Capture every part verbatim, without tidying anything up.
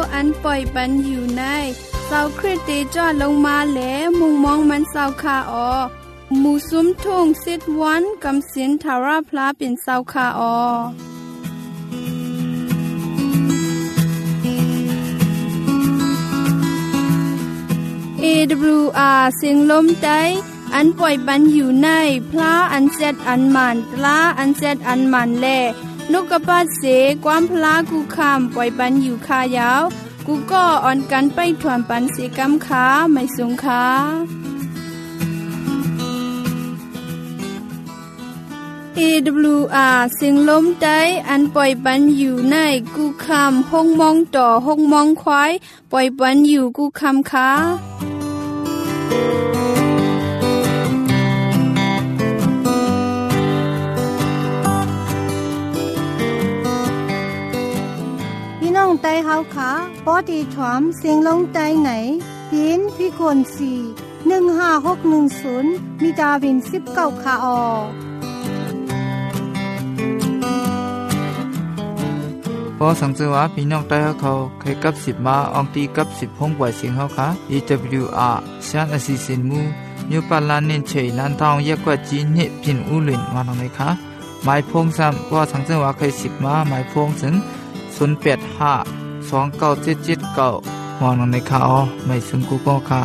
อันปล่อยปันอยู่ในเศร้าคริสเตจอดลงมาแหลมุงมองมันเศร้าคาออหมู่ซุ้มทุ่งสิทธวันกำสินทาราพลาเป็นเศร้าคาออเอ ดับเบิลยู อาร์ เสียงลมใจอันปล่อยปันอยู่ในพระอันเซตอันมันตลาอันเซตอันมันแลนกกระปัดเสความพลากูคำปล่อยปันอยู่คายาวกูก็อ่อนกันไปถวนปันเสกำขาไม่สงขาเอ ดับเบิลยู อาร์ เสียงลมใจอันปล่อยปันอยู่ในกูคำห้องมองต่อห้องมองควายปล่อยปันอยู่กูคำขาน้องไตเฮาขาปอดีถวมเสียงลงใจไหนปีนพี่คนสี่หนึ่งห้าหกหนึ่งศูนย์มีดาวินสิบเก้าคาออพอสังเกตว่าพี่น้องไตเฮาเขาเคยกับสิบมาอองตีกับสิบห้องปล่อยเสียงเฮาค่ะ อี ดับเบิลยู อาร์ เสียงอสิสินมูยูปาลานเน้นเฉยลันทองแยกกว่าจีนเนพินอูหลินมาทางไหนคะหมายพงซ้ำพอสังเกตว่าเคยสิบมาหมายพงถึงศูนย์แปดห้า สองเก้าเจ็ดเจ็ดเก้าหอนังในข่าวไม่ซึ่งกูก็ค่ะ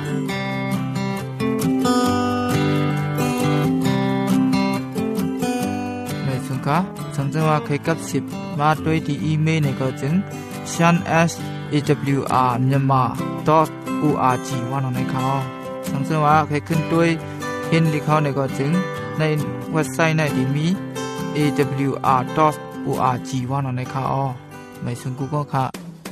ไม่ซึ่งค่ะสังเกตว่าเคยกับสิบมาด้วยที่อีเมลในก็จึง ชัน เอส เอ ดับเบิลยู อาร์ มyanmar ดอท โอ อาร์ จี ว่านังในข่าวสังเกตว่าเคยขึ้นด้วยเห็นลิขในก็จึงในเว็บไซต์ในที่มี เอ ดับเบิลยู อาร์ ดอท โอ อาร์ จี ว่านังในข่าวไม่ซึ่งกูก็ค่ะ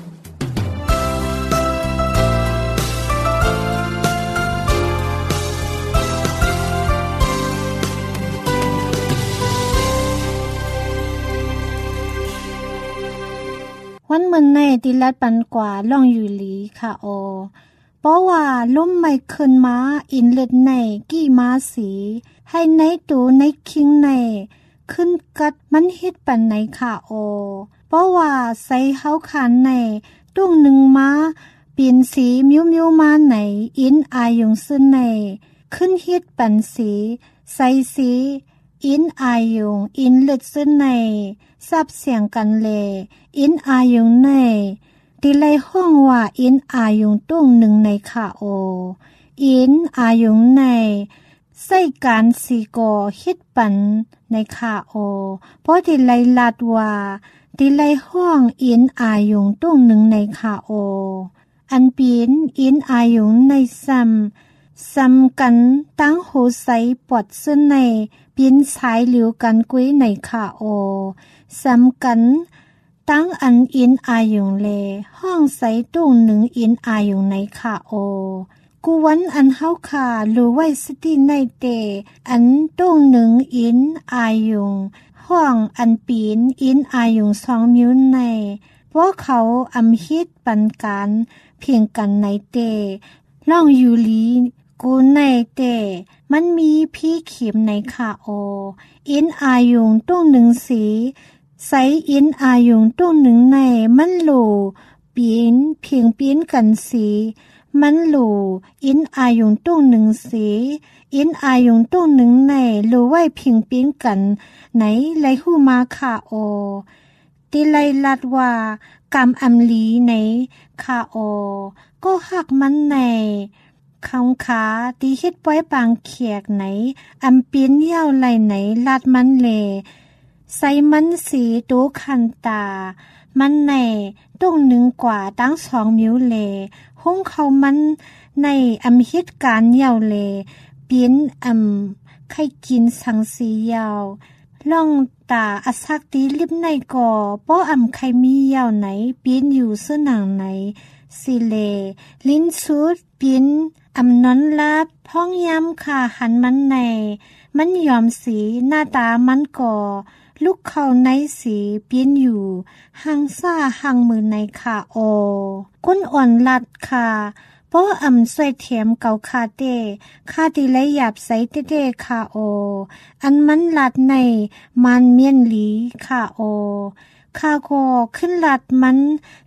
วันเมื่อในติลัดปันกว่าล่องอยู่หลีค่ะโอเพราะว่าล้มไม่ขึ้นมาอินเล็ดในกี่มาสีให้ในตูในคิงในขึ้นกัดมันเฮ็ดปันไหนค่ะโอเพราะว่าใส่เฮาขานในตุ้งหนึ่งมาเปลี่ยนสีมิวมิวมาไหนอินอายงซึ่งในขึ้นเฮ็ดปันสีใส่สีอินอายงอินเล็ดซึ่งในซับเสียงกันเลอินอายงในติไลห้องว่าอินอายงตุ้งหนึ่งในค่ะโออินอายงในใส่การสีก่อฮิตปันในค่ะโอเพราะติไลลัดว่าติไลห้องอินอายงตุ้งหนึ่งในค่ะโออันปีนอินอายงในซ้ำซ้ำกันตั้งโหใสปอดซึ่งในปีนสายเหลียวกันกุ้ยในค่ะโอซ้ำกันตั้งอันอินอายงเลห้องใสตุ้งหนึ่งอินอายงในค่ะโอกูวันอันเฮาขารู้ไว้สติในเตอันตุ้งหนึ่งอินอายงห้องอันปีนอินอายงสองมิวในเพราะเขาอำฮิตปันการเพียงกันในเตล่องอยู่ลีกูในเตมันมีพี่เข็มในค่ะโออินอายงตุ้งหนึ่งสีใสอินอายงตุ้งหนึ่งในมันโหลปีนเพียงปีนกันสีมันโหลอินอายงตุ้งหนึ่งสีอินอายงตุ้งหนึ่งในโหลไว้เพียงปีนกันไหนไลหูมาค่ะโอติไลลัดว่ากำอำลีในค่ะโอก็หักมันในคำขาตีเฮ็ดป้อยปางเขียกไหนอำปีนเย่าไหลไหนลาดมันเลใส่มันสีตูคันตามันในตุ้งหนึ่งกว่าตั้งสองมิวเลห้องเขามันในอำฮิตการเย่าเลเปียนอำไข่กินสังสียาวล่องตาอสักตีลิบในก่อป้ออำไข่มีเย่าไหนเปียนอยู่เสื้อหนังไหนสิเลลิ้นสุดเปียนอำนอนลาบพ้องย้ำค่ะหันมันในมันยอมสีหน้าตามันก่อลูกเขาในสีเปียนอยู่หังซ่าหังมือในค่ะโอก้นอ่อนลัดค่ะเพราะอำใส่เทียมเก่าคาเต้คาตีและหยาบใส่เต้เต้ค่ะโออันมันลัดในมันเมียนหลีค่ะโอคาโกขึ้นลัดมัน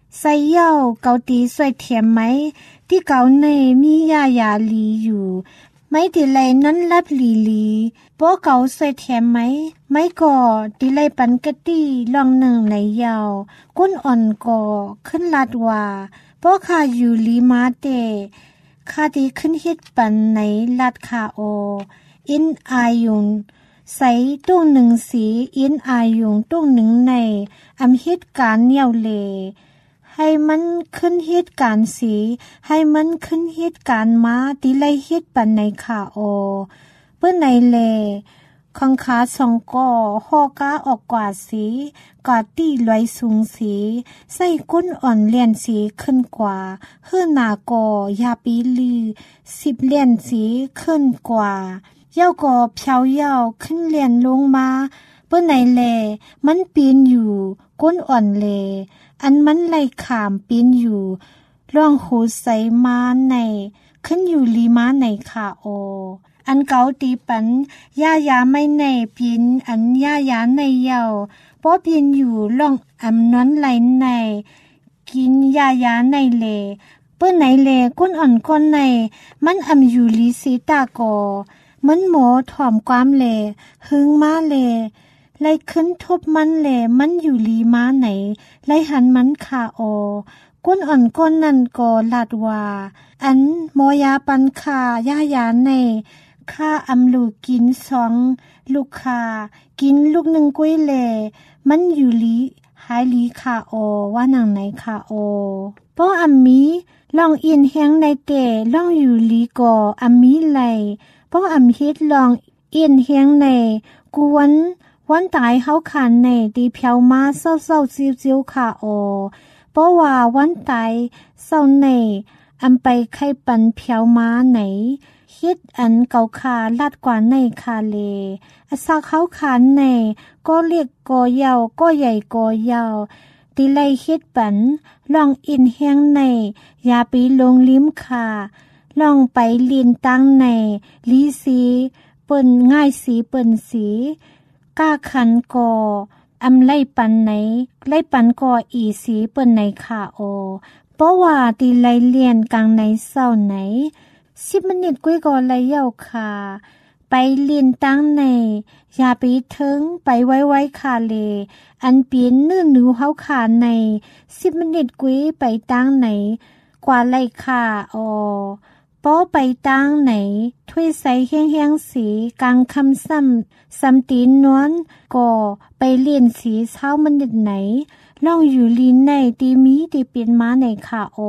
ใส่เย่าเกาตีสวยเทียมไหมที่เกาในมียายาลีอยู่ไม่ติไลนั้นรับลีลีป้อเกาสวยเทียมไหมไม่ก่อติไลปันกะตี้ลองหนึ่งในยาวก้นอ่อนก่อขึ้นลาดว่าป้อข้าอยู่ลีมาเตข้าที่ขึ้นเฮ็ดปันในลาดคาโออินอายุงใส่ตุ้งหนึ่งสีอินอายุงตุ้งหนึ่งในอำเหตุการณ์เหนี่ยวเลให้มันขึ้นเหตุการณ์สีให้มันขึ้นเหตุการณ์มาติไลเฮ็ดปันในคาโอเปิ้นในเลคังคาสองก่อฮอกาออกกว่าสีกาตี้ลอยสูงสีใส่ก้นอ่อนเลียนสีขึ้นกว่าเฮือหน้าก่อยาปีลือสิบเลียนสีขึ้นกว่าเย้าก่อเพียวเย้าขึ้นเลียนลงมาเปิ้นในเลมันปีนอยู่ก้นอ่อนเลอันมันไหลขามปีนอยู่ร่องหูใสมาในขึ้นอยู่ลีมาในคาโออันเกาตีปันย่ายาไม่ในปีนอันย่ายาในเยาป้อปีนอยู่ร่องอำนอนไหลในกินย่ายาในเลเปิ้นไหนเลก้นอ่อนก้นในมันอำอยู่ลีสีตากอมันหมอถ่อมความเลหึงมาเลไล่ขึ้นทบมันแหลมันอยู่ลีมาไหนไล่หันมันขาโอก้นอ่อนก้นนั่นก็ลาดว่าอันหมอยาปันคาย่ายาในข้าอำลูกกินสองลูกคากินลูกหนึ่งกุ้ยแหลมันอยู่ลีหายลีขาโอว่านังไหนขาโอป้ออำมีลองอินแห้งในเตลองอยู่ลีก่ออำมีไหลป้ออำเฮ็ดลองอินแห้งในกวนวันตายเฮาขานในตีเพียวมาเศร้าๆซิวๆค่ะโอเพราะว่าวันตายเศร้าในอำไปไข่ปันเพียวมาไหนเฮ็ดอันเก่าคาลาดกว่าในคาเลอาซาเฮาขานในก็เรียกกอยาวก็ใหญ่กอยาวตีไลเฮ็ดปันลองอินแห้งในอย่าไปลงลิ้มคาลองไปเลียนตั้งในลีสีเปิ้นง่ายสีเปิ้นสีก้าขันกออำไล่ปันไหนไล่ปันกออีสีเปิ้นในขาโอเพราะว่าตีไล่เลียนกลางในเศร้าไหนสิบมินิตกุ้ยกอไล่เย้าขาไปเลียนตั้งในอย่าไปถึงไปไว้ไว้คาเลอันเปลี่ยนเนื้อหนูเฮาขาในสิบมินิตกุ้ยไปตั้งไหนกว่าไล่ขาออป้อไปตั้งไหนถ้วยใสแห้งๆสีกลางคำซ้ำซ้ำตีนนวลก่อไปเลียนสีเช้ามันนิดไหนล่องอยู่ลีนในตีมีตีเปลี่ยนมาในขาโอ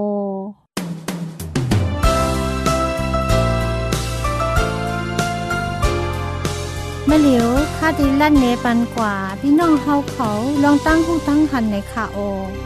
มะเหลียวคาดีลั่นเนปันกว่าพี่น้องเฮาเขาลองตั้งหูตั้งหันในขาโอ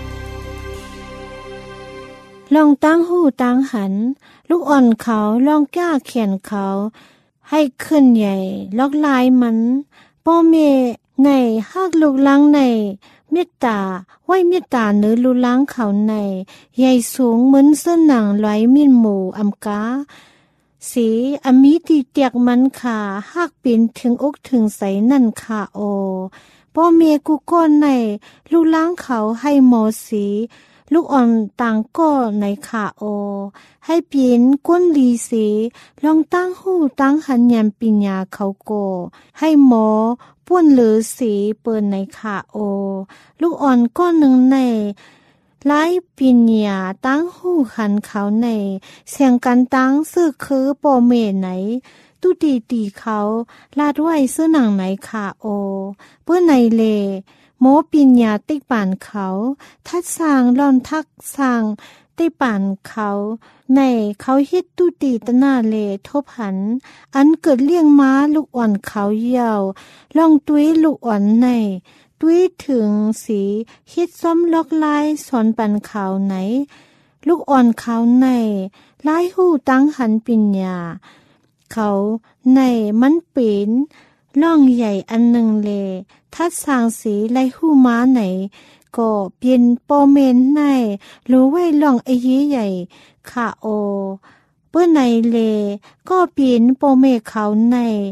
ลองตั้งหูตั้งหันลูกอ่อนเขาลองก้าเขียนเขาให้ขึ้นใหญ่ล็อกลายมันป้อเมในหักลูกล้างในเมตตาไว้เมตตาเนื้อลูกล้างเขาในใหญ่สูงเหมือนเส้นหนังไหลมินหมูอำกาสีอมิตีเตียกมันขาหักปิ่นถึงอกถึงใสนั่นขาโอป้อเมกูก้อนในลูกล้างเขาให้หมอสีลูกอ่อนต่างก็ในขาโอให้เปลี่ยนก้นลีสีลองตั้งหูตั้งหันยำปิญญาเขาโกให้หมอป้วนเหลือสีเปินในขาโอลูกอ่อนก้อนหนึ่งในไล่ปิญญาตั้งหูหันเขาในเสียงกันตั้งซื้อคือปอเมไหนตุตีตีเขาลาดไว้ซื้อหนังไหนขาโอเพื่อในเลโมปิญญาติป่านเขาทัดสร้างลอนทักสร้างติป่านเขาในเขาเฮ็ดตุตีตนาเลทบหันอันเกิดเลี้ยงม้าลูกอ่อนเขายาวลองตุ้ยลูกอ่อนในตุ้ยถึงสีเฮ็ดซ้อมล็อกลายสอนปันเขาไหนลูกอ่อนเขาในลายหูตั้งหันปิญญาเขาในมันเป็นล่องใหญ่อันหนึ่งเลทัดสร้างสีไล่หูม้าไหนก็เปลี่ยนโปเมนในรู้ไว้ล่องไอเย่ใหญ่ขาโอเปื้อในเลก็เปลี่ยนโปเมเขาใน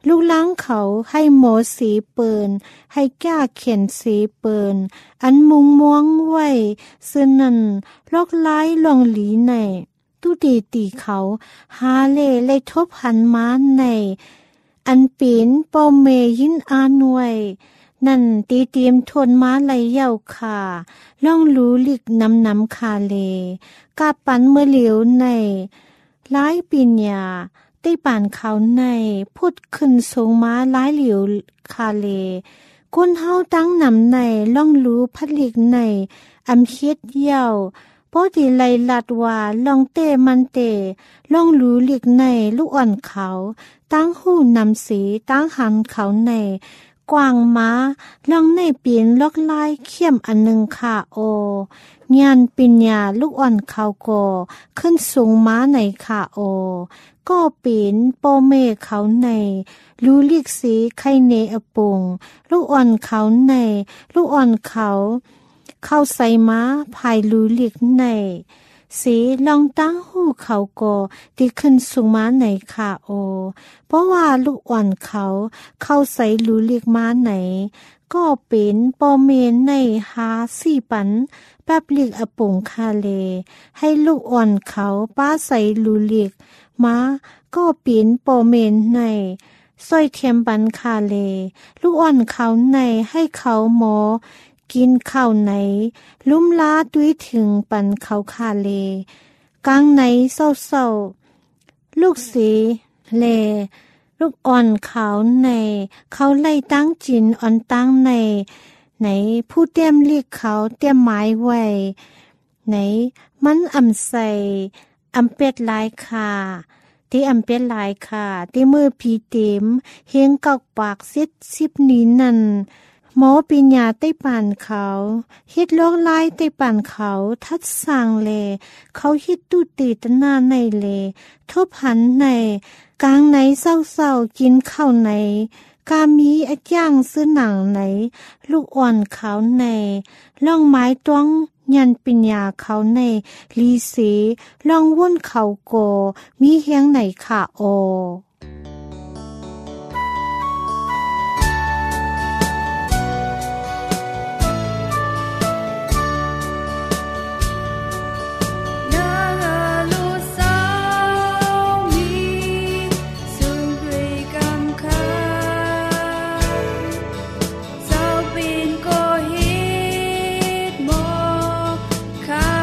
ลูกล้างเขาให้หมอสีเปินให้แก้เขียนสีเปินอันมุงม่วงไว้ซึ่งนั้นลอกไล่ลองหลีในตุดีตีเขาหาเล่เลยทบหันมาในอันปีนปอเมยินอานไว้นั่นตีเตรียมทนม้าไหลเย่าค่ะล่องรู้ลิกน้ำน้ำคาเลกาปันเมื่อเหลียวในหลายปีญญาได้ป่านเขาในพุดขึ้นสูงม้าหลายเหลียวคาเลก้นเฮาตั้งนำในล่องรู้พัดลิกในอำเฮ็ดเย่าพอดีไลลัดว่าลองเตมันเตล่องรู้ลิกในลูกอ่อนเขาตั้งหูนำสีตั้งหันเขาในกวางม้าลองในเปลี่ยนลอกลายเข้มอันหนึ่งค่ะโองานปิญญาลูกอ่อนเขาโกขึ้นสูงม้าในค่ะโอก็ปีนโปเมเขาในรู้ลิกสีไข่เนอปุงลูกอ่อนเขาในลูกอ่อนเขาเข้าใส่ม้าภายรู้ลิกในสีลองตั้งหูเขาโกที่ขึ้นสูงม้าในค่ะโอเพราะว่าลูกอ่อนเขาเข้าใส่รู้ลิกม้าไหนก็เป็นโปเมนในหาสี่ปันแบบลิกอปุงคาเลให้ลูกอ่อนเขาป้าใส่รู้ลิกม้าก็ปีนโปเมนในสร้อยเทียมบันคาเลลูกอ่อนเขาในให้เขาหมอกินข้าวไหนลุ่มล้าด้วยถึงปันเขาคาเลกลางไหนเศร้าๆลูกสีเลลูกอ่อนเขาในเขาไล่ตั้งจินอ่อนตั้งในไหนผู้เตรียมเรียกเขาเตรียมไม้ไว้ไหนมันอ่ำใส่อำเป็ดหลายค่ะที่อำเป็ดหลายค่ะที่มือผีเต็มเฮงกอกปากซิดซิบนี้นั่นหมอปิญญาใต้ป่านเขาฮิดโลกไล่ใต้ป่านเขาทัดสร้างเลเขาฮิดตุตีตนาในเลทบหันในกลางไหนเศร้าๆกินข้าวไหนกามีอักย่างซื้อหนังไหนลูกอ่อนเขาในล่องไม้ต้วงยันปิญญาเขาในลีสีล่องว่นเขาโกมีเฮียงไหนค่ะโอ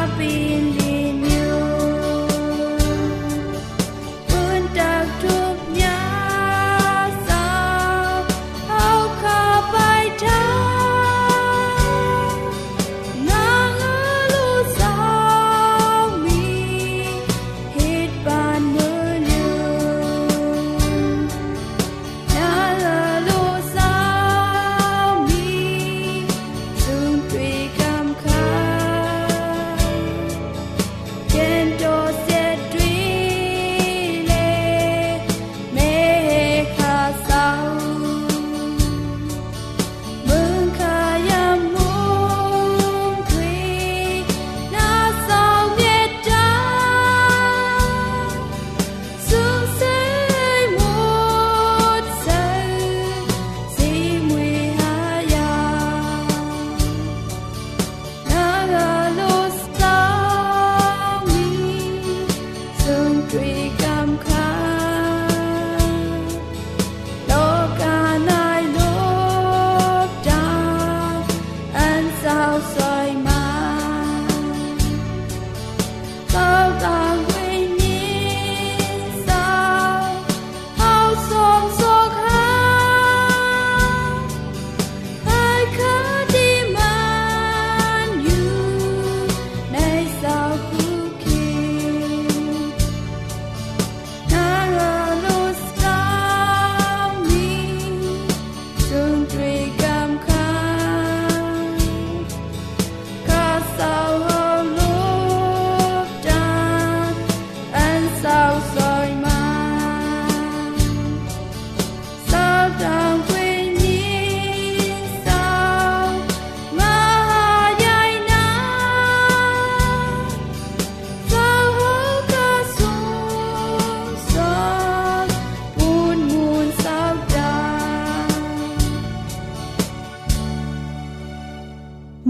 ทุก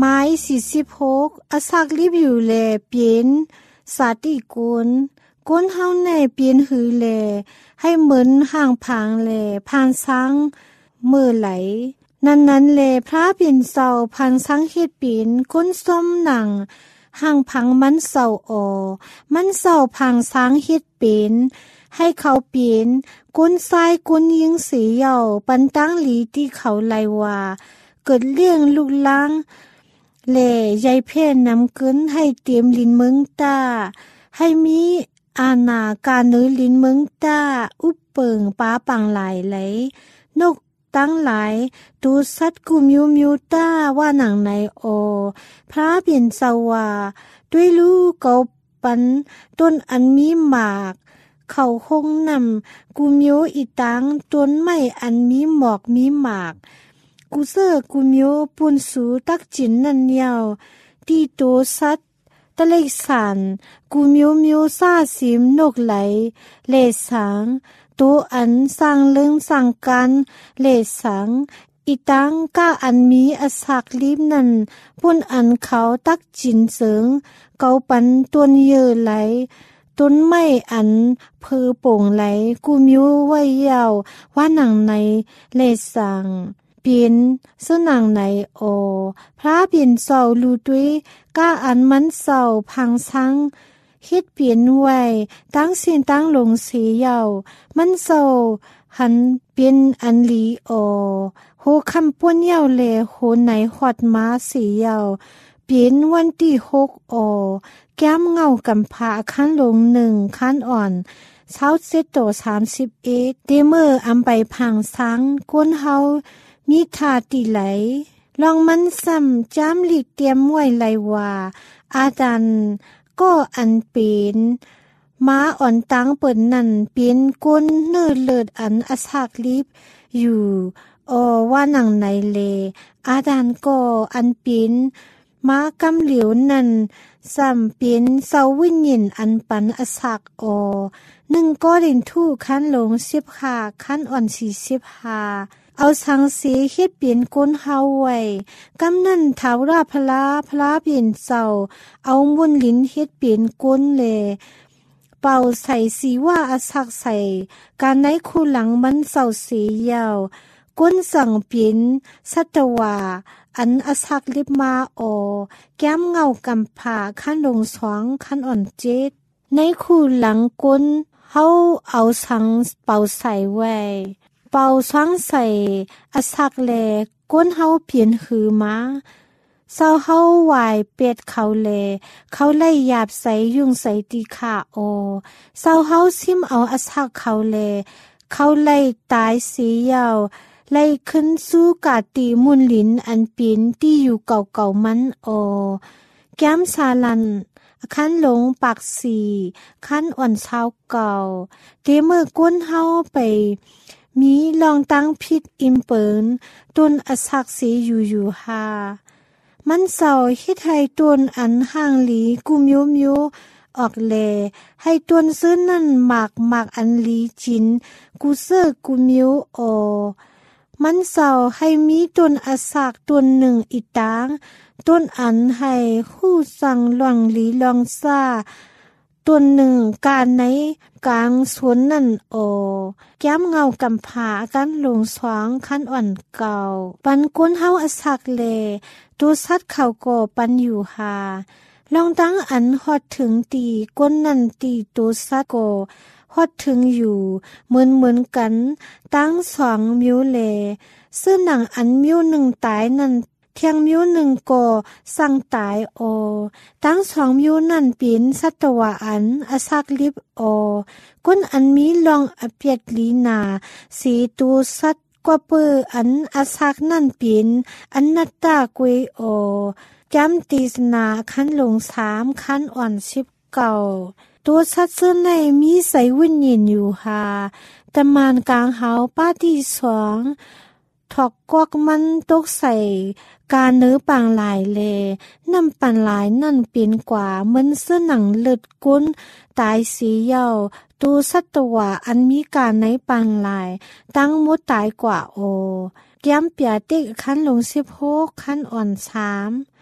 ไม้สี่สิบหกอสักลิบอยู่แลเปลี่ยนสาติกุลก้นเฮาในเปลี่ยนหือแลให้เหมือนห่างผางแลพานสังมือไหลนั้นๆแลพระเปลี่ยนเศร้าพันสังเฮ็ดเปลี่ยนก้นส้มหนังห่างพังมันเศร้าออมันเศร้าพังสังเฮ็ดเปลี่ยนให้เขาเปลี่ยนก้นซ้ายก้นยิงสีเหย่าปันตั้งหลีที่เขาไลว่าเกิดเรื่องลูกล้างแหล่ยายเพ่นนำเกินให้เตรียมลินเมืองตาให้มีอาณาการเนื้อลินเมืองตาอุปเปิงป้าปังหลายไหลนกตั้งหลายตูสัตกุมิวมิวตาว่าหนังในโอพระเปลี่ยนสวาด้วยลูกเกาปันต้นอันมีหมากเขาคงนำกุมิวอีตังต้นไม้อันมีหมอกมีหมากกูเซอร์กุมิวปุนสูตักจินนันยาวตีโตสัตตะเลสานกูมิวมิวซาซิมนกไหลเลสังตัวอันสร้างเรื่องสั่งกันเลสังอีตังก้าอันมีอสักลิบนั่นปุ่นอันเขาตักจินเสิงเกาปันตวนเยอไหลต้นไม้อันเพอโป่งไหลกูมิวไว้ยาวว่าหนังในเลสังเปลี่ยนเสื้อหนังในโอพระเปลี่ยนเศร้าลูด้วยก้าอันมันเศร้าพังซังคิดเปลี่ยนไว้ตั้งเสียนตั้งลงเสียยาวมันเศร้าหันเปลี่ยนอันลีโอโหคำป้วนยาวเลโหไหนหอดมาเสียยาวเปลี่ยนวันที่หกโอแก้มเงากำพาขั้นลงหนึ่งขั้นอ่อนเช้าเซตโตสามสิบเอ็ดเดเมอร์อำไปพังซังก้นเฮามีทาติไหลลองมันซ้ำจ้ำหลีกเตรียมไว้ไหลว่าอาจารย์ก็อันเป็นม้าอ่อนตังเปิดนั่นเป็นก้นเนื้อเลิศอันอสักลิบอยู่ออว่าหนังในเลอาจารย์ก็อันเป็นม้ากำเหลียวนั่นซ้ำเป็นเสาวิญญาณอันปันอสักออหนึ่งก็เด่นทู่ขั้นลงสิบห้าขั้นอ่อนสี่สิบห้าเอาสังสีเฮ็ดเปลี่ยนก้นเฮาไว้กำนั่นถาวราพลาพลาเปลี่ยนเศร้าเอามุนลิ้นเฮ็ดเปลี่ยนก้นเลเป่าใส่สีว่าอสักใส่การในคู่หลังมันเศร้าสียาวก้นสั่งเปลี่ยนสัตวาอันอสักลิบมาโอแก้มเงากำผาขั้นลงสองขั้นอ่อนเจ็ดในคู่หลังก้นเฮาเอาสังเป่าใส่ไว้เป่าสว่างใส่อสักแลก้นเฮาเปลี่ยนหือมาเศร้าเฮาไหวเป็ดเขาแลเขาไล่หยาบใส่ยุ่งใส่ตีขาโอเศร้าเฮาซิมเอาอสักเขาแลเขาไล่ตายสียาวไล่ขึ้นสู้กาตีมุนลินอันปีนที่อยู่เก่าๆมันโอแก้มซาลันขั้นหลงปากสีขั้นอ่อนเช้าเก่าเตเมื่อก้นเฮาไปมีลองตั้งพิษอิมเปินต้นอสักสีอยู่อยู่ฮามันเศร้าฮิตให้ต้นอันห่างหลีกุมิวมิวออกแลให้ต้นซื้อนั่นหมากหมากอันลีจินกูเซอร์กุมิวโอมันเศร้าให้มีต้นอสักต้นหนึ่งอีตางต้นอันให้คู่สั่งหลวงหลีลองซาต้นหนึ่งการในกลางสวนนั่นโอแก้มเงากำผากันลงสว่างขั้นอ่อนเก่าปันก้นเฮาอสักเลตัวสัตว์เขาก็ปันอยู่หาลองตั้งอันฮอดถึงตีก้นนั่นตีตัวสัตว์ก็ฮอดถึงอยู่เหมือนเหมือนกันตั้งสองมิวเลซึ่งหนังอันมิวหนึ่งตายนั่นเทียงมิวหนึ่งก็สั่งตายโอตั้งสองมิวนั่นเป็นสัตวะอันอสักลิบโอก้นอันมีลองอเปียดลีนาสีตัวสัตกว่าเปออันอสักนั่นเป็นอันนัตตากวยโอจำตีสนาขั้นลงสามขั้นอ่อนสิบเก่าตัวสัตว์เสื้อในมีใสวิญญาณอยู่หาตะมานกลางเฮาป้าที่สองถอกกวักมันตกใส่การเนื้อปางหลายเลน้ำปันหลายนั่นเปลี่ยนกว่าเหมือนเสื้อหนังเลือดก้นตายสีเยาตัวสัตวะอันมีการในปางหลายตั้งมดตายกว่าโอแก้มเปียเต็กขั้นลงสิบหกขั้นอ่อนสาม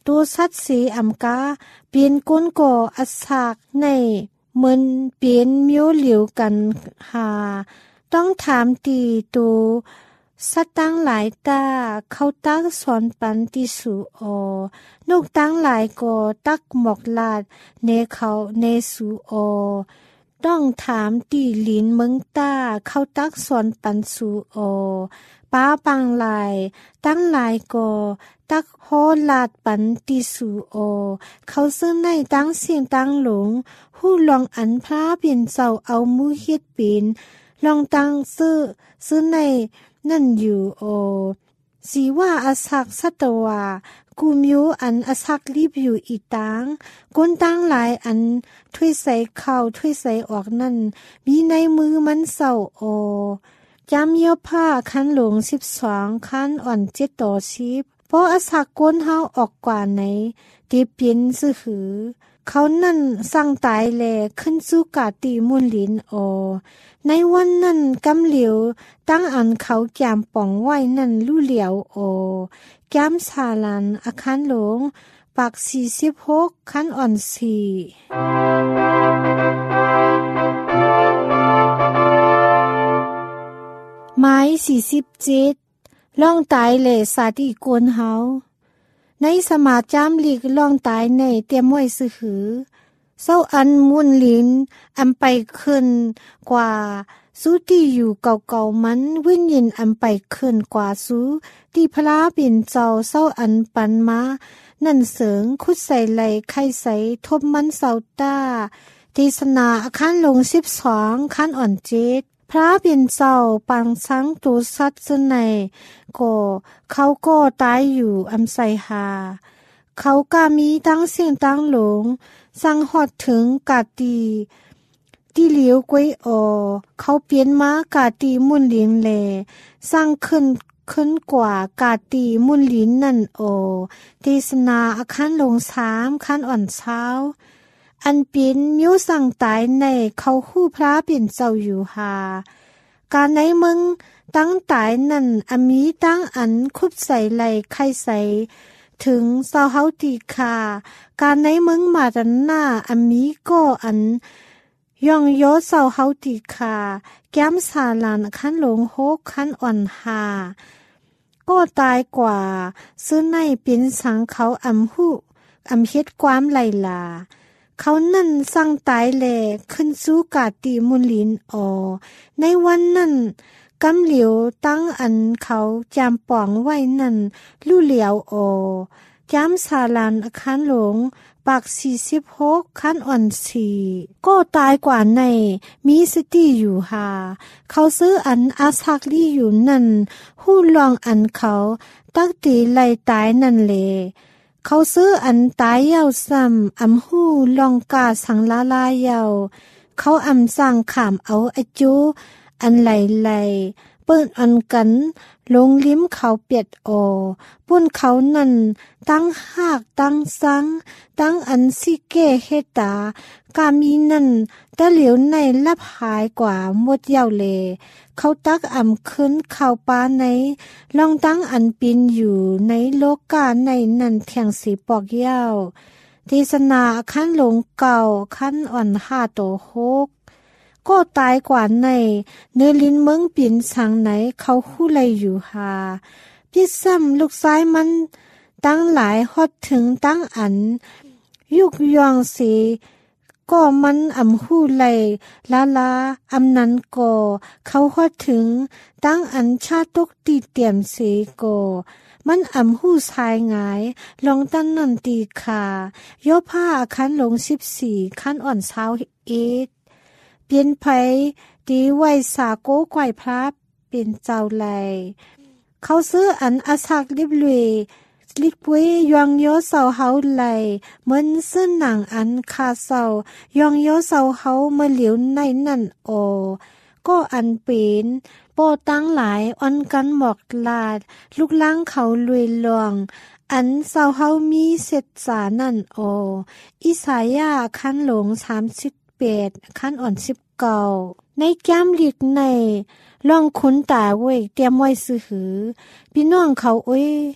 ตัวสัตว์สีอำกาเปลี่ยนก้นก่ออัศากในเหมือนเปลี่ยนมิ้วเหลียวกันหาต้องถามตีตัวสัตว์ตั้งหลายตาเขาตักสอนปันติสูออนกตั้งหลายก่อตักหมอกลาดเนเขาเนสูออต้องถามตีลินเมืองตาเขาตักสอนปันสูออป้าปังหลายตั้งหลายก่อตักโฮลาดปันติสูออเขาซื้อในตั้งเสียงตั้งหลงหู้ลองอันพระเปลี่ยนเจ้าเอามือเฮ็ดเป็นลองตั้งซื้อซื้อในนั่นอยู่โอสีว่าอาศักสัตวากูมิวอันอาศักรีบอยู่อีตังก้นตั้งหลายอันถ้วยใส่เข้าถ้วยใส่ออกนั่นมีในมือมันเศร้าโอจำเยี่ยวผ้าคันหลงสิบสองคันอ่อนเจ็ดต่อสิบเพราะอาศักก้นเฮาออกกว่าไหนตีเปลี่ยนซื่อหือเขานั่นสั่งตายแลขึ้นสู้กาตีมุนลินโอในวันนั้นกำเหลียวตั้งอันเขาแกมป่องไว้นั่นลู่เหลียวโอแกมสาลันอาคารหลงปากสี่สิบหกคันอ่อนสี่ไม้สี่สิบเจ็ดล่องตายแลสาดีกวนเฮาในสมาจามลีกล่องตายในเตรียมไว้ซื้อหือเศร้าอันมุนลินอันไปขึ้นกว่าสู้ที่อยู่เก่าๆมันวิญญาณอันไปขึ้นกว่าสู้ที่พระเป็นเจ้าเศร้าอันปันมานั่นเสริงคุดใส่ไหลไข่ใสทบมันเศร้าตาเทศนาขั้นลงสิบสองขั้นอ่อนเจ็ดพระเป็นเจ้าปังสังตัวสัตว์ซึ่งในก็เขาก็ตายอยู่อำไสหาเขาก็มีตั้งเสียงตั้งหลงสั่งหอดถึงกาตีที่เหลียวกวยออเขาเปลี่ยนมากาตีมุนลินแลสร้างขึ้นขึ้นกว่ากาตีมุนลินนั่นโอเทศนาอาคารลงสามคันอ่อนเช้าอันเป็นมิ้วสั่งตายในเขาคู่พระเป็นเจ้าอยู่หาการในมึงตั้งตายนั่นอมีตั้งอันคุบใส่ไหลไข่ใสถึงเศร้าเฮาตีคาการในมึงมาดันหน้าอมีก็อันย่องโยเศร้าเฮาตีคาแก้มสาลานคันหลงโฮกคันอ่อนหาก็ตายกว่าซื้อในเป็นสังเขาอำหูอำเฮ็ดความไหลลาเขานั่นสั่งตายแลขึ้นสู้กาตีมุนลินออในวันนั้นกำเหลียวตั้งอันเขาจามป่องไว้นั่นลู่เหลียวออจามสาลานอาคารหลงปากสี่สิบหกคันอ่อนสี่ก็ตายกว่าในมีสติอยู่หาเขาซื้ออันอาศักลี่อยู่นั่นหู้ลองอันเขาตักตีไล่ตายนั่นเลเขาซื้ออันตายเยาซ้ำอำหู้ลองกาสังลาลาเยาเขาอำสั่งขามเอาอจูอันไหลไหลเปิ้นอันกันลงลิ้มเขาเปียดออปุ้นเขานั่นตั้งหากตั้งสังตั้งอันสิเกเฮตากามีนั่นตะเหลียวในลับหายกว่าหมดเยาเลเขาตักอ่ำขึ้นเข้าปาในลองตั้งอันปินอยู่ในโลกาในนั่นแทงสีปอกเย้าเทศนาขั้นหลงเก่าขั้นอ่อนห้าโตโฮกก็ตายกว่าในเนื้อลิ้นเมืองปิ่นสังไหนเขาคู่ไลอยู่หาพี่ซ้ำลูกซ้ายมันตั้งหลายฮอดถึงตั้งอันยุกยองสีก็มันอำหู้ไลลาลาอำนั้นก็เขาฮอดถึงตั้งอันชาตกตีเตี่ยมสีก็มันอำหู้ชายงายลองตั้นนันตีขาย่อผ้าคันลงสิบสี่คันอ่อนเช้าเอ็ดเปลี่ยนไผดีไว้สาโก้ไกวพระเป็นเจ้าไหลเขาซื้ออันอาศักลิบลุยลิกปุยยองโยเสาเฮาไหลเหมือนซื้อหนังอันคาเสายองโยเสาเฮาเมื่อเหลียวในนั่นโอก็อันเป็นโปตั้งหลายอ่อนกันหมอกลาดลูกล้างเขาลุยลวงอันเสาเฮามีเสร็จสานั่นโออิสายาคันหลงสามสิบเป็ดขั้นอ่อนสิบเก่าในแก้มหลีกในล่องคุ้นตาเว้ยเตรียมไว้ซื้อหือพี่น้องเขาเอ้ย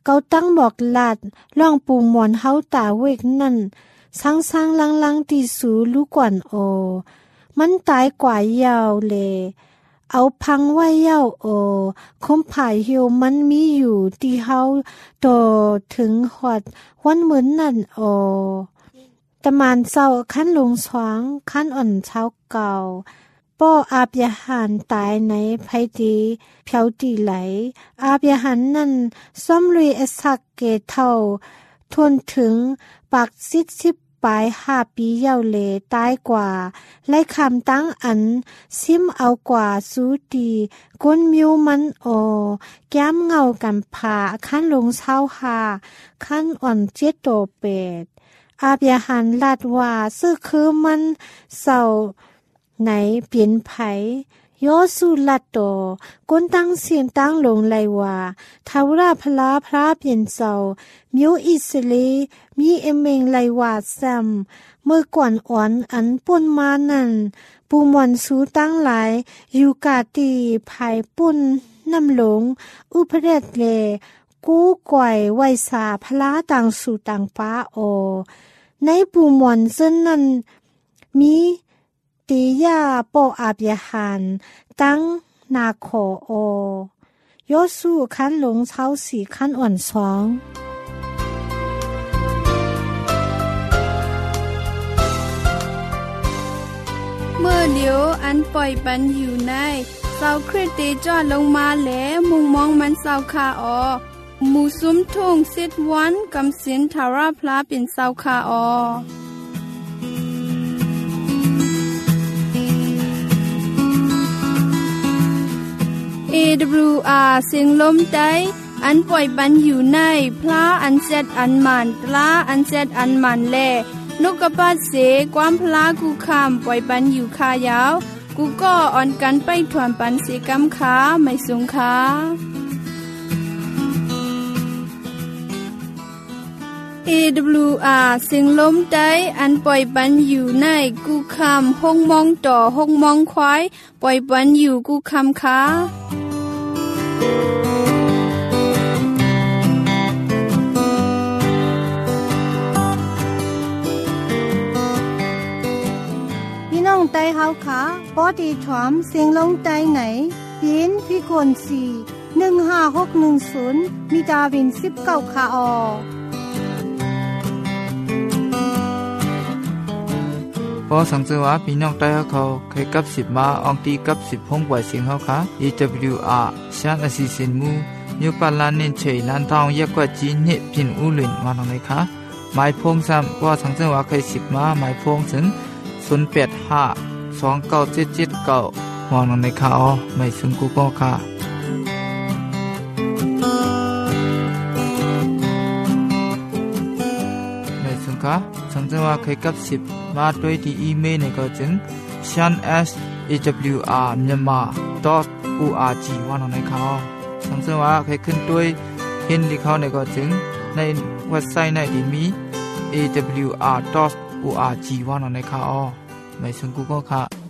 เกาตั้งบอกลาดล่องปูหมอนเฮาตาเวกนั่นสังสังลังลังที่สูลูกก่อนโอมันตายกว่ายาวเลยเอาพังไว้เย้าโอคมผายเหี่ยวมันมีอยู่ที่เฮาโตถึงหอดวันเหมือนนั่นโอตะมานเศร้าขั้นลงสวางขั้นอ่อนเช้าเก่าป้ออาบยาหันตายในไผดีเพียวตีไหลอาบยาหันนั่นซ้อมรีเอสักเกเท่าทนถึงปากซิดซิบปลายห้าปีเย้าเลตายกว่าไล่คำตั้งอันซิมเอากว่าสูตีก้นมิวมันโอแก้มเงากันผาขั้นลงเช้าหาขั้นอ่อนเจ็ดโตเป็ดอาบยาหันลาดว่าซื้อคือมันเศร้าไหนเปลี่ยนไผโยสุลัดโตก้นตั้งเสียงตั้งลงไลว่าทาวราพลาพระเปลี่ยนเศร้ามิวอิสลีมีเอเมงไลว่าแซมเมื่อก่อนอ่อนอันป่นมานั่นปูมอนสูตั้งหลายอยู่กาตีภายปุ่นน้ำหลงอุปเดตเลกู้ก่อยไวสาพลาต่างสู่ต่างป้าโอในปูมอนซึ่งนั้นมีตียาโปอาบยาหันตั้งนาโคโอโยสู้คันหลงเช้าสีคันอ่อนสองเมื่อเลียวอันปล่อยปันอยู่ในเสาคริสติจอดลงมาแหลมุงมองมันเสาคาออหมู่ซุ้มทุ่งสิดวันกำสินทาราพลาเป็นเสาคาออเอ ดับเบิลยู อาร์ เสียงลมใจอันปล่อยปันอยู่ในพระอันเจ็ดอันมันตราอันเจ็ดอันมันแลนกกระปาดเสความพลากูคำปล่อยปันอยู่คายาวกูก็อ่อนกันไปถวนปันเสกำขาไม่สูงขาเอ ดับเบิลยู อาร์ เสียงลมใจอันปล่อยปันอยู่ในกูคำห้องมองต่อห้องมองควายปล่อยปันอยู่กูคำขาน้องไตเฮาขาปอดีถอมเสียงลงไตไหนปีนพี่คนสี่หนึ่งห้าหกหนึ่งศูนย์มีดาวินสิบเก้าขาออพอสังเกตว่าพี่น้องไต้เขาเคยกับสิบมาอองตีกับสิบพงไหวเสียงเขาค่ะ เอ ดับเบิลยู อาร์ ชานอสิสินมูนิวปาลานินเฉยนันทองเยกกว่าจีนเนพินอุลินมาตรงไหนคะหมายพงซ้ำว่าสังเกตว่าเคยสิบมาหมายพงถึงศูนย์แปดห้าสองเก้าเจ็ดเจ็ดเก้ามองในข่าวไม่ซึ่งกูก็ค่ะไม่ซึ่งค่ะสังเกตว่าเคยกับสิบมาด้วยที่อีเมลในก็จึง ชัน เอส เอ ดับเบิลยู อาร์ myanmar ดอท โอ อาร์ จี ว่าในข่าวสังเกตว่าเคยขึ้นด้วยเห็นที่เขาในก็จึงในเว็บไซต์ในที่มี เอ ดับเบิลยู อาร์ ดอท โอ อาร์ จี ว่าในข่าวไม่ซึ่งกูก็ค่ะ